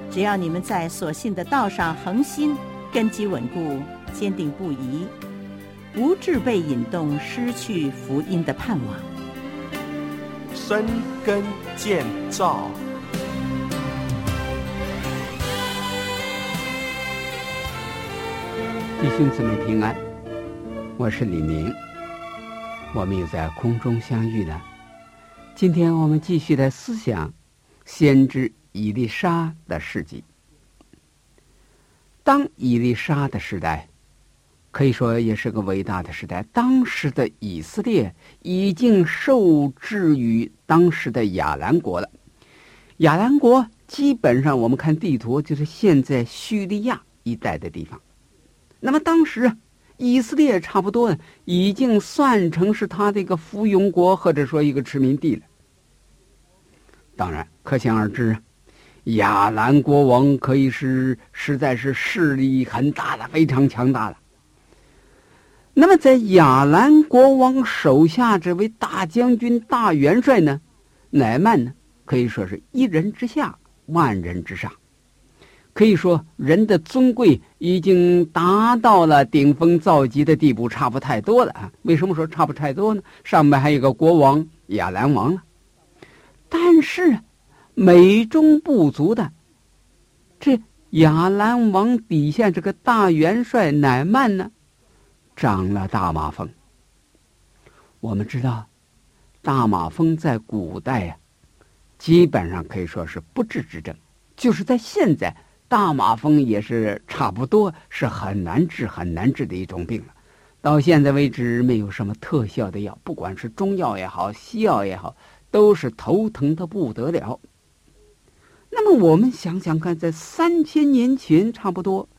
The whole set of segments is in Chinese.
只要你们在所信的道上恒心，根基稳固，坚定不移，无致被引动失去福音的盼望。 深耕建造。 弟兄姊妹平安，我是李明，我们又在空中相遇了。今天我们继续来思想先知以利沙的事迹。当以利沙的时代，可以说也是个伟大的时代。当时的以色列已经受制于当时的亚兰国了。亚兰国基本上我们看地图，就是现在叙利亚一带的地方。那么当时以色列差不多已经算成是他的一个附庸国，或者说一个殖民地了。当然可想而知，亚兰国王可以是实在是势力很大的，非常强大了。那么在亚兰国王手下这位大将军大元帅呢，乃曼呢，可以说是一人之下，万人之上。可以说人的尊贵已经达到了顶峰造极的地步，差不太多了啊。为什么说差不太多呢？上面还有个国王亚兰王了。但是美中不足的，这亚兰王底下这个大元帅乃曼呢，长了大麻风。我们知道大麻风在古代基本上可以说是不治之症，就是在现在大麻风也是差不多是很难治的一种病了。到现在为止没有什么特效的药，不管是中药也好，西药也好，都是头疼的不得了。那么我们想想看，在3000年前，差不多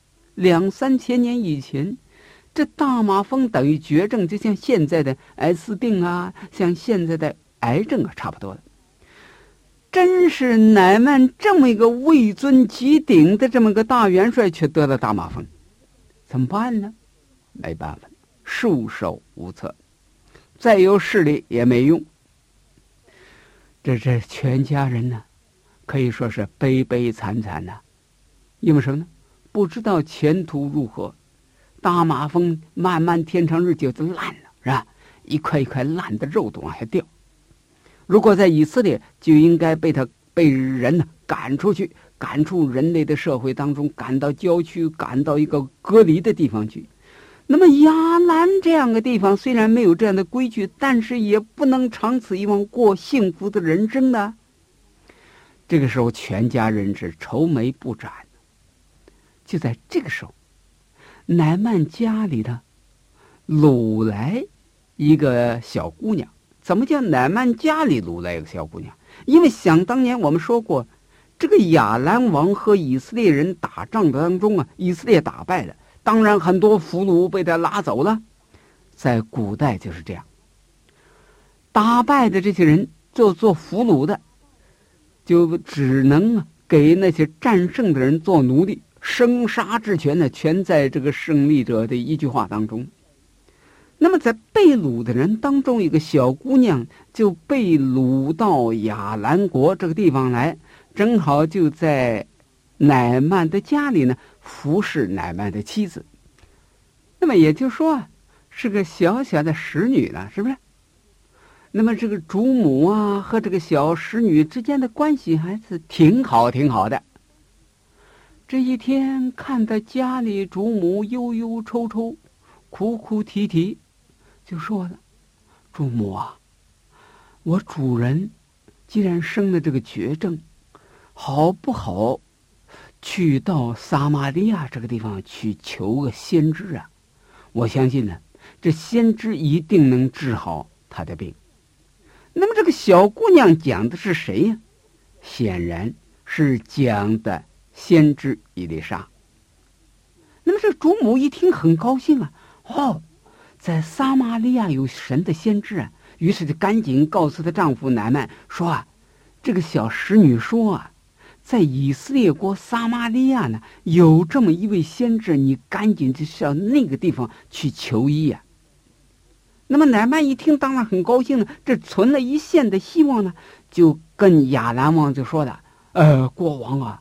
2-3千年以前，这大麻风等于绝症，就像现在的艾滋病啊，像现在的癌症啊，差不多了。真是乃曼这么一个位尊极顶的这么个大元帅，却得了大麻风，怎么办呢？没办法，束手无策，再有势力也没用。这全家人呢，可以说是悲悲惨惨呐。因为什么呢？不知道前途如何。大麻风慢慢天长日久就烂了，是吧？一块一块烂的肉都往下掉。如果在以色列，就应该被人赶出去，赶出人类的社会当中，赶到郊区，赶到一个隔离的地方去。那么亚兰这样的地方虽然没有这样的规矩，但是也不能长此以往过幸福的人生的。这个时候全家人是愁眉不展。就在这个时候，乃曼家里的掳来一个小姑娘。怎么叫乃曼家里掳来一个小姑娘？因为想当年我们说过，这个亚兰王和以色列人打仗的当中以色列打败了，当然很多俘虏被他拉走了。在古代就是这样，打败的这些人做俘虏的，就只能给那些战胜的人做奴隶，生杀之权呢，全在这个胜利者的一句话当中。那么在被掳的人当中，一个小姑娘就被掳到亚兰国这个地方来，正好就在乃曼的家里呢，服侍乃曼的妻子。那么也就是说是个小小的使女了，是不是？那么这个主母和这个小使女之间的关系还是挺好的。这一天看到家里主母忧忧愁愁，哭哭啼啼，就说了：“主母啊，我主人既然生了这个绝症，好不好去到撒玛利亚这个地方去求个先知啊？我相信呢，这先知一定能治好他的病。”那么这个小姑娘讲的是谁呀？显然是讲的先知以利沙。那么这主母一听很高兴在撒玛利亚有神的先知于是就赶紧告诉她丈夫乃曼说这个小使女说在以色列国撒玛利亚呢有这么一位先知，你赶紧就到那个地方去求医啊。那么乃曼一听当然很高兴了，这存了一线的希望呢，就跟亚兰王就说了国王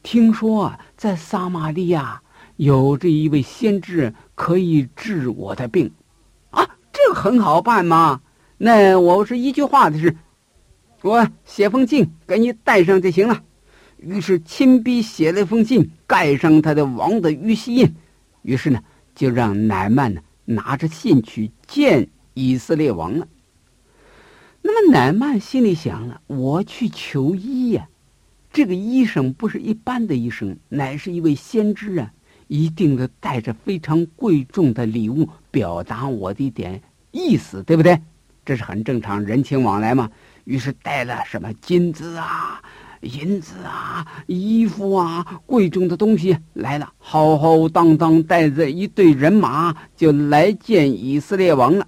听说啊，在撒玛利亚有这一位先知可以治我的病啊，这个很好办嘛。那我是一句话的事，我写封信给你带上就行了。于是亲笔写了封信，盖上他的王的玉玺印。于是呢，就让乃曼呢拿着信去见以色列王了。那么乃曼心里想了，我去求医呀，这个医生不是一般的医生，乃是一位先知啊，一定的带着非常贵重的礼物，表达我的一点意思，对不对？这是很正常，人情往来嘛。于是带了什么金子啊、银子啊、衣服啊、贵重的东西来了，浩浩荡荡带着一队人马就来见以色列王了。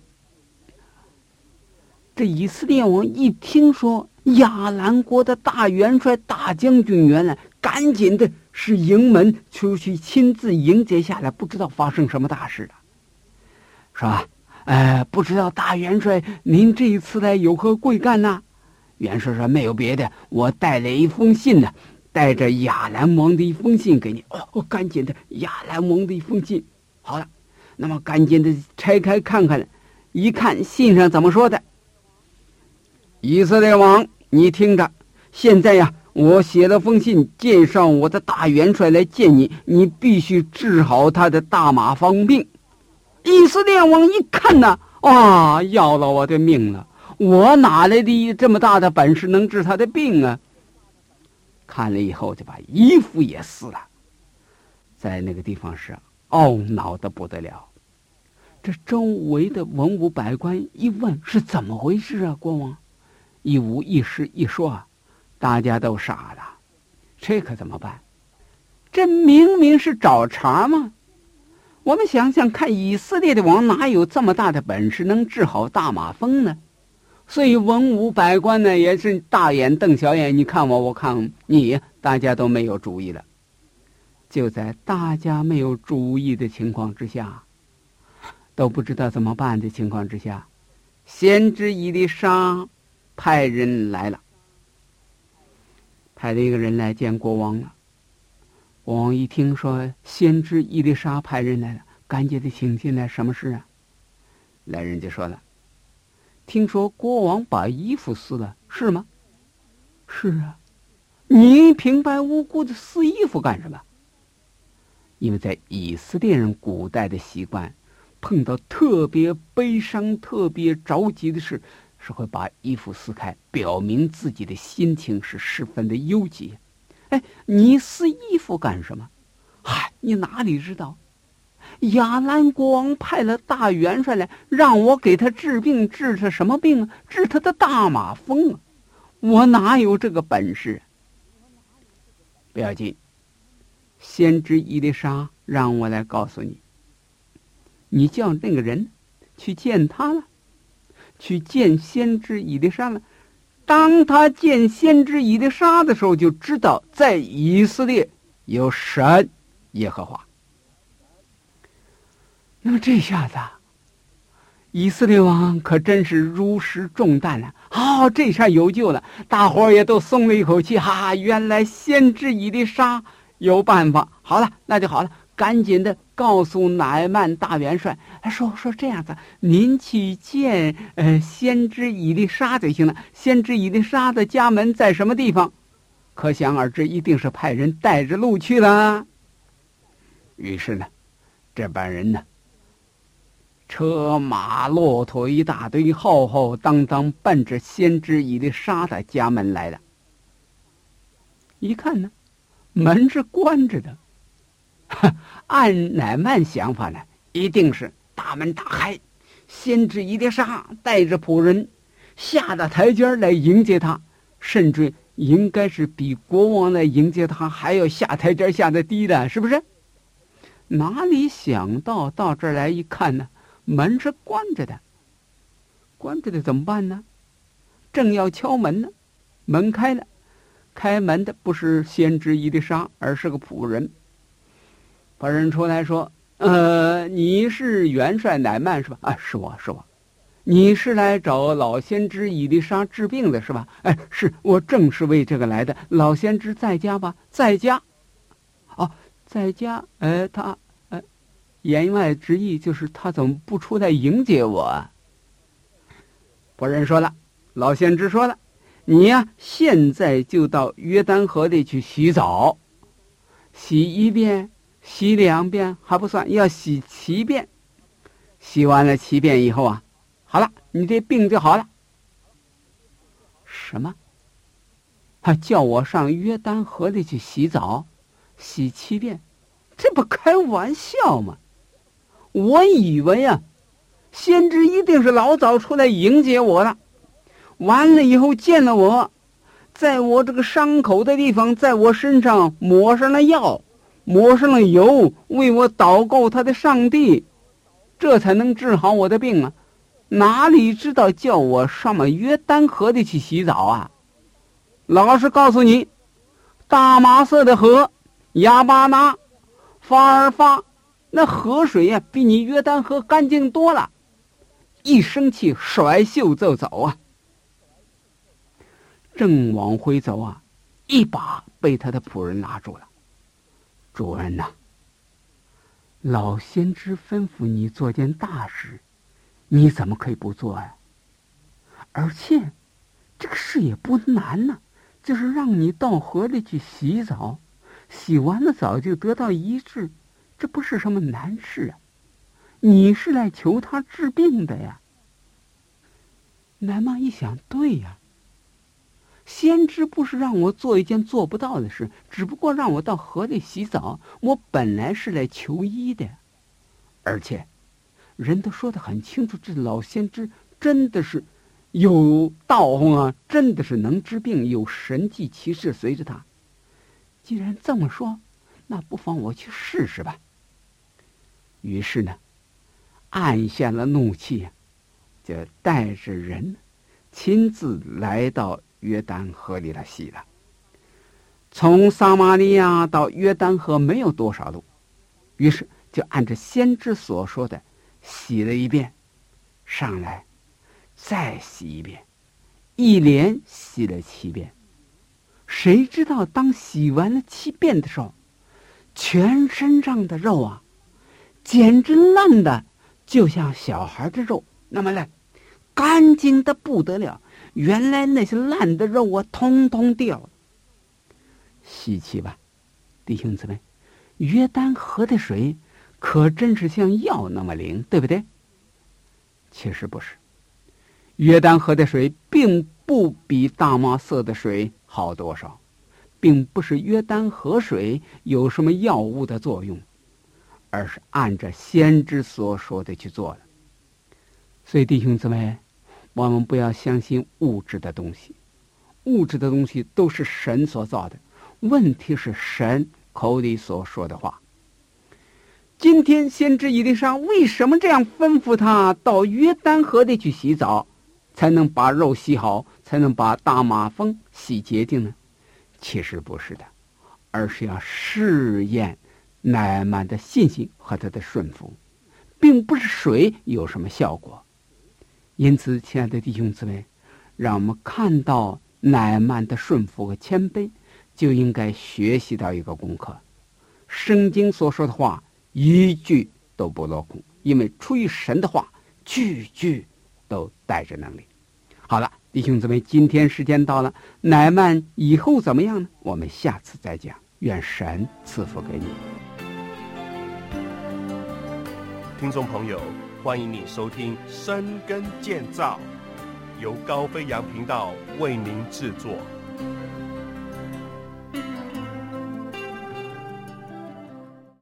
这以色列王一听说亚兰国的大元帅大将军原来，赶紧的是迎门出去亲自迎接下来，不知道发生什么大事了，是吧？不知道大元帅您这一次来有何贵干呢？元帅说没有别的，我带了一封信呢，带着亚兰王的一封信给你。赶紧的，亚兰王的一封信。好了，那么赶紧的拆开看看，一看信上怎么说的。以色列王，你听着，现在呀，我写了封信，介绍我的大元帅来见你，你必须治好他的大麻风病。以色列王一看呢，要了我的命了，我哪来的这么大的本事能治他的病啊？看了以后就把衣服也撕了，在那个地方是懊恼的不得了。这周围的文武百官一问是怎么回事啊？国王一五一十一说啊，大家都傻了，这可怎么办？这明明是找茬嘛！我们想想看，以色列的王哪有这么大的本事能治好大麻风呢？所以文武百官呢也是大眼瞪小眼，你看我，我看你，大家都没有主意了。就在大家没有主意的情况之下，都不知道怎么办的情况之下，先知以利沙派人来了，派了一个人来见国王了。国王一听说先知以利沙派人来了，赶紧的请进来，什么事啊？来人就说了，听说国王把衣服撕了，是吗？是啊。你平白无故的撕衣服干什么？因为在以色列人古代的习惯，碰到特别悲伤、特别着急的事，是会把衣服撕开，表明自己的心情是十分的忧急。你撕衣服干什么？你哪里知道？亚兰国王派了大元帅来，让我给他治病，治他什么病啊？治他的大麻风啊！我哪有这个本事？不要紧，先知以利沙让我来告诉你，你叫那个人去见他了，去见先知以利沙了。当他见先知以利沙的时候，就知道在以色列有神耶和华。那么这下子以色列王可真是如释重担了。这下有救了，大伙儿也都松了一口气。原来先知以利沙有办法。好了，那就好了，赶紧的告诉乃曼大元帅，说这样子，您去见先知以利沙就行了。先知以利沙的家门在什么地方？可想而知，一定是派人带着路去了。于是呢，这帮人呢，车马骆驼一大堆，浩浩荡荡奔着先知以利沙的家门来了。一看呢，门是关着的。按乃曼想法呢，一定是大门打开，先知以利沙带着仆人下到台阶来迎接他，甚至应该是比国王来迎接他还要下台阶下的低的，是不是？哪里想到到这儿来一看呢，门是关着的。关着的怎么办呢？正要敲门呢，门开了，开门的不是先知以利沙，而是个仆人。仆人出来说，你是元帅乃曼是吧？是我。你是来找老先知以利沙治病的是吧？是，我正是为这个来的。老先知在家吧？在家。 在家，他言外之意就是他怎么不出来迎接我啊？仆人说了，老先知说了，你呀，现在就到约旦河里去洗澡，洗1遍，洗2遍还不算，要洗7遍。洗完了7遍以后啊，好了，你这病就好了。什么？他叫我上约旦河里去洗澡，洗7遍，这不开玩笑吗？我以为啊，先知一定是老早出来迎接我了，完了以后见了我，在我这个伤口的地方，在我身上抹上了药，抹上了油，为我祷告他的上帝，这才能治好我的病啊！哪里知道叫我上了约旦河里去洗澡啊？老实告诉你，大马色的河亚巴拿、法尔法，那河水呀，比你约旦河干净多了。一生气，甩袖就走啊！正往回走啊，一把被他的仆人拉住了。主人呐，老先知吩咐你做件大事，你怎么可以不做呀？而且这个事也不难呢，就是让你到河里去洗澡，洗完了澡就得到医治，这不是什么难事啊。你是来求他治病的呀。乃縵一想，对呀，先知不是让我做一件做不到的事，只不过让我到河里洗澡，我本来是来求医的。而且人都说得很清楚，这老先知真的是有道啊，真的是能治病，有神迹奇事随着他。既然这么说，那不妨我去试试吧。于是呢，按下了怒气，就带着人亲自来到约旦河里来洗了。从撒玛利亚到约旦河没有多少路，于是就按照先知所说的洗了1遍，上来再洗1遍，一连洗了7遍。谁知道当洗完了7遍的时候，全身上的肉啊，简直烂的就像小孩的肉那么烂，干净的不得了。原来那些烂的肉啊，通通掉了。稀奇吧，弟兄姊妹，约旦河的水可真是像药那么灵，对不对？其实不是，约旦河的水并不比大马色的水好多少，并不是约旦河水有什么药物的作用，而是按照先知所说的去做了。所以弟兄姊妹，我们不要相信物质的东西，物质的东西都是神所造的，问题是神口里所说的话。今天先知以利沙为什么这样吩咐他到约旦河里去洗澡，才能把肉洗好，才能把大麻风洗洁净呢？其实不是的，而是要试验乃縵的信心和他的顺服，并不是水有什么效果。因此亲爱的弟兄姊妹，让我们看到乃縵的顺服和谦卑，就应该学习到一个功课，圣经所说的话一句都不落空，因为出于神的话句句都带着能力。好了，弟兄姊妹，今天时间到了，乃縵以后怎么样呢？我们下次再讲，愿神赐福给你。 听众朋友，欢迎你收听深耕建造，由高飞扬频道为您制作。